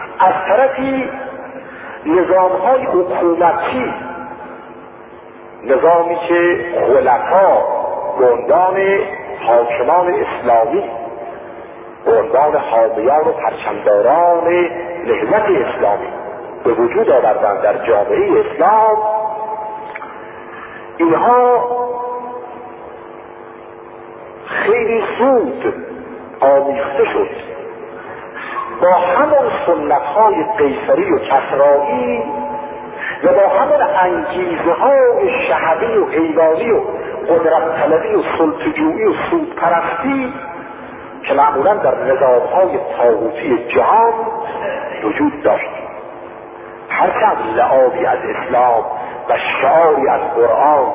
از طرفی نظام‌های حکومتی، نظامی که خلفا به عنوان حاکمان اسلامی، به عنوان حامیان و پرچمداران نهضت اسلامی به وجود آوردن در جامعه اسلام، اینها خیلی زود آمیخته شد با همون سنت‌های قیصری و کسرایی و با همون انگیزه‌های شهوی و حیوانی و قدرت طلبی و سلطه‌جویی و سودپرستی که معمولا در نظام‌های طاغوتی جهان وجود داشت. هرچند لعابی از اسلام و شعاری از قرآن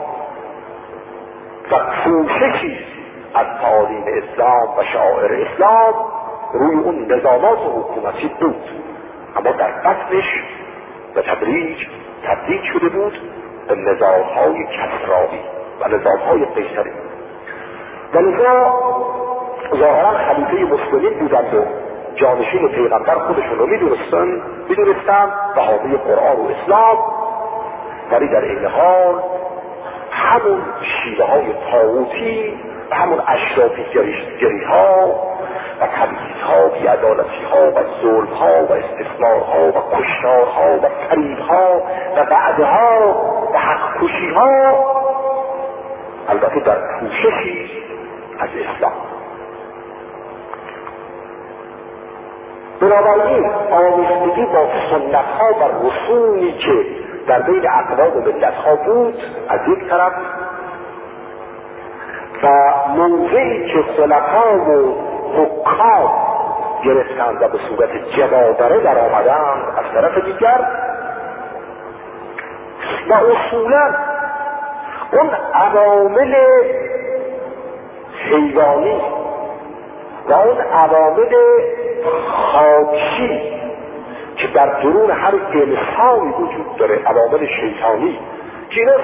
و پوششی از تعالیم اسلام و شعائر اسلام روی اون نظامات حکومتی بود، اما در بطنش به تدریج تبدیل شده بود به نظام‌های کسرایی و نظام‌های قیصری. و لذا ظاهرا خلیفه مسلمین بودند و جانشین پیغمبر خودشون رو میدونستن و حامی قرآن و اسلام، ولی در این حال همون شیوه های طاغوتی و همون اشرافی گریها و تبعیض‌ها، بی‌عدالتی‌ها و ظلم‌ها و استثمارها و کشتارها و فریب‌ها و وعده‌ها و حق کشی‌ها، البته در پوششی از اسلام. بنابراین آمیختگی با سنت‌ها و رسومی که در بین اقوام و ملت‌ها بود از یک طرف، و موضعی که خلفا و حکام گرفتند و به صورت جبابره در آمدند از طرف دیگر، و اصولا اون عوامل حیوانی و اون عوامل خاکی که در درون هر انسانی وجود داره، عوامل شیطانی که اینا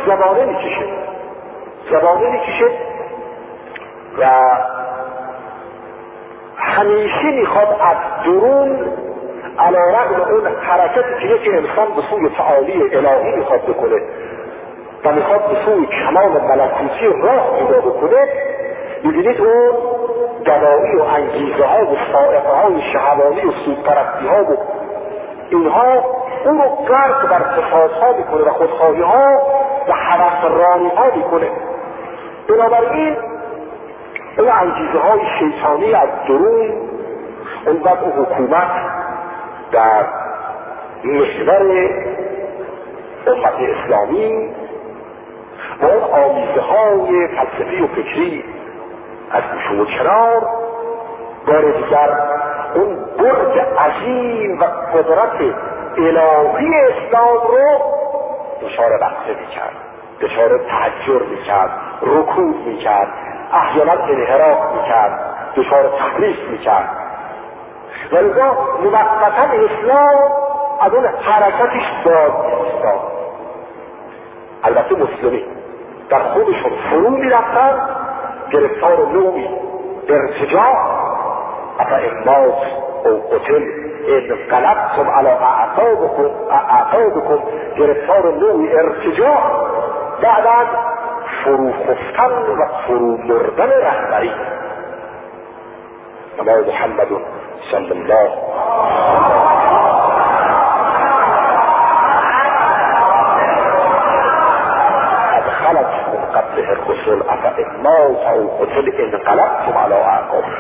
زبانه میکشه و همیشه میخواد از درون علیرغم اون حرکتی که یک انسان به سوی تعالی الهی میخواد بکنه و میخواد به سوی کمال ملکوتی راه پیدا بکنه، میبینید اون دلایی و انگیزه ها و سائقه های شهوانی و سودپرستی ها و اینها اون رو غرق بر فسادها میکنه و خودخواهی ها و هوسرانی ها میکنه. بنابراین اون انگیزه های شیطانی از درون، اون وضع حکومت در محور امت اسلامی و اون آمیزه های فلسفی و فکری از گوشه و کنار، بار دیگر اون برج عظیم و قدرت الهی اسلام رو دچار وقفه میکرد، دچار تحجر میکرد، رکود میکرد، احیانا انحراف میکرد، دچار تحریف میکرد. ولذا موقتا اسلام از اون حرکتش باد میستاد. البته مسلمین در خودشون فرو میرفتن، گرفتار نوعی ارتجاع، افئمات او قتل انقلبتم علی اعقابکم، گرفتار نوعی ارتجاع بعد از فرو خفتن و فرو مردن رهبری. اما محمد صلی الله قد خلت من قبله الرسل افئمات او قتل انقلبتم علی اعقابکم.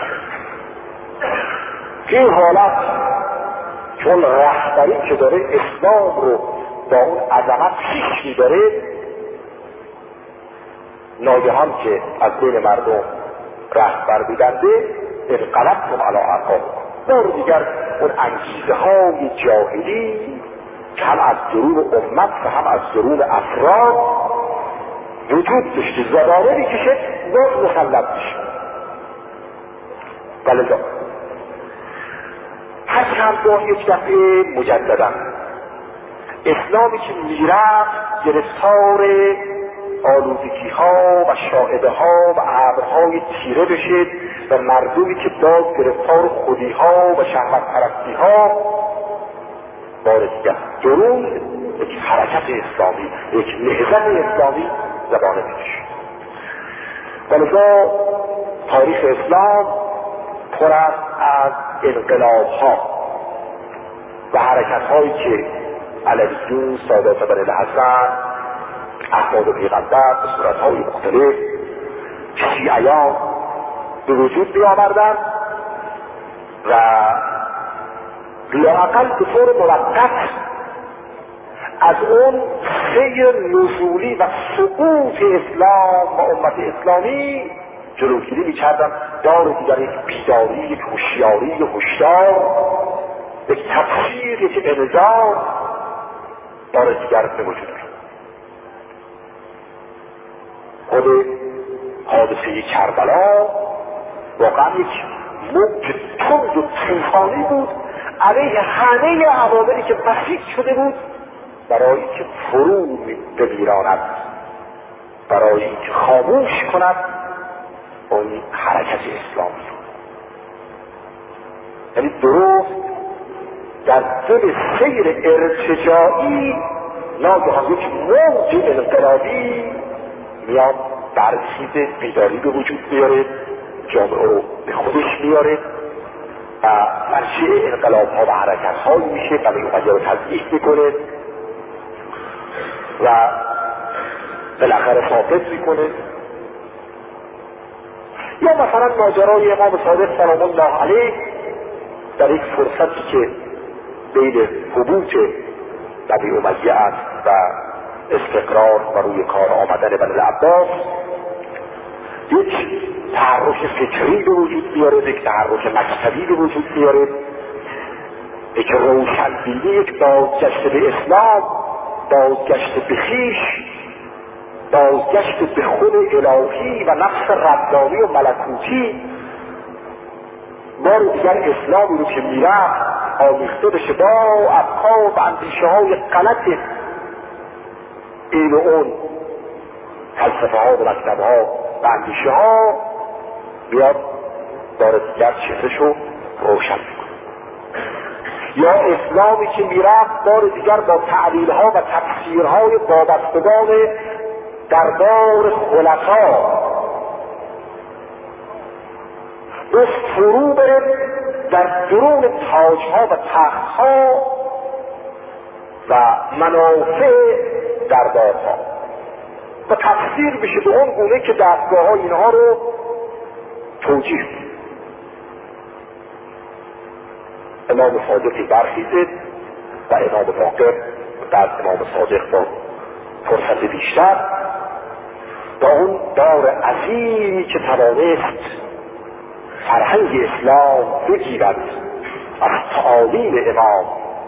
که این حالت چون رهبری که داره اسلام رو با اون عظمت پیش میبره، ناگهان که از بین مردم رهبر بودنده انقلبتم علی اعقابکم. بار دیگر اون انگیزه های جاهلی که هم از درون امت و هم از درون افراد وجود داشته، زبانه میکشه، باز مسلط میشه. ولذا هر چند بار یک دفعه مجددا اسلامی که میرفت گرفتار آلودگی ها و شائبه ها و ابرهای تیره بشه و مردمی که افتاد گرفتار خودی ها و شهوت پرستی ها، بار دیگر درون یک حرکت اسلامی، یک نهضت اسلامی زبانه میکشید. ولذا تاریخ اسلام پر است از انقلاب ها و حرکت هایی که علویون، سادات بنی الحسن، احمد پیغمبر به صورت های مختلف، شیعیان به وجود می آوردند و لااقل به طور موقت از اون سیر نزولی و سقوط اسلام و امت اسلامی جلوگیری می‌کردند. دار دیگر یک بیداری، یک هوشیاری، یک هشدار، یک تفسیر، یک انذار دار دیگر به وجود می‌آمد. خود حادثه کربلا واقعا یک موج تند و طوفانی بود علیه همه عواملی که بسیط شده بود برای اینکه فرو بمیراند، برای اینکه خاموش کند اون حرکت اسلامی. یعنی درست در دل سیر ارتجاعی ناگهان یک موج انقلابی میاد، برچیده بیداری به وجود میاره، جامعه رو به خودش میاره و مرجع انقلاب ها و حرکت هایی میشه و به رو تضعیف میکنه و بالاخره ثابت میکنه. یا مثلا ماجرای امام صادق سلام الله علیه در یک فرصتی که بین حبوط بنی امیه است و استقرار و روی کار آمدن بنی العباس، یک تحرک فکری به وجود میاره، یک تحرک مکتبی به وجود میاره، یک روشنبینی، یک بازگشت به اسلام، بازگشت به خویش، بازگشت به خود الهی و نفس ربانی و ملکوتی. بار دیگر اسلامی رو که میرفت آمیخته بشه با افکار و اندیشه های غلط این و اون فلسفه ها و مکتب ها و اندیشه ها، بیاد بار دیگر چهرش رو روشن میکنه. یا اسلامی که میرفت بار دیگر با تعلیل ها و تفسیر های وابستگان دربار خلفا بس فرو بره در درون تاج ها و تخت ها و منافع دربار ها و تفسیر بشه به اون گونه که دستگاه ها اینها رو توجیه کنه. امام صادقی برخیزه و امام باقر بعد امام صادق با فرصت بیشتر با اون دار عظیمی که توانست فرهنگ اسلام بگیرد از تعالیم امام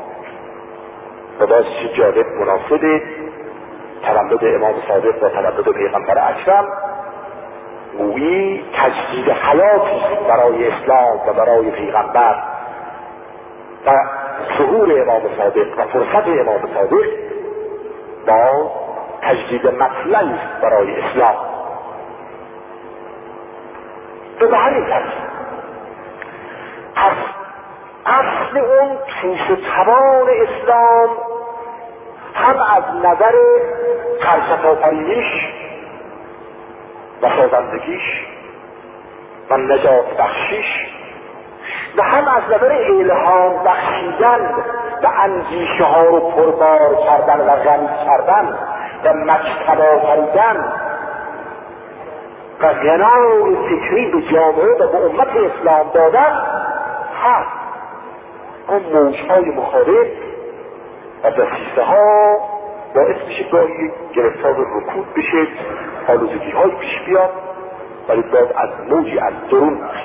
و باز چه جالب مناسبه تولد امام صادق و تولد پیغمبر اکرم گویی تجدید حیاتی برای اسلام و برای پیغمبر و ظهور امام صادق و فرصت امام صادق با تجدید مطلعی برای اسلام. به همین ترتیب پس اصل اون توش توان اسلام هم از نظر فلسفه آفرینیش و سازندگیش و نجات بخشیش و هم از نظر الهام بخشیدن و اندیشه ها رو پربار کردن و غنی کردن و مکتب آفریدن و غنای فکری به جامعه و به امت اسلام دادن هست. اون موجهای مخالف و دسیسه ها باعث میشه گاهی گرفتار رکود بشه، آلودگی های پیش بیاد، ولی باید از موجی از درون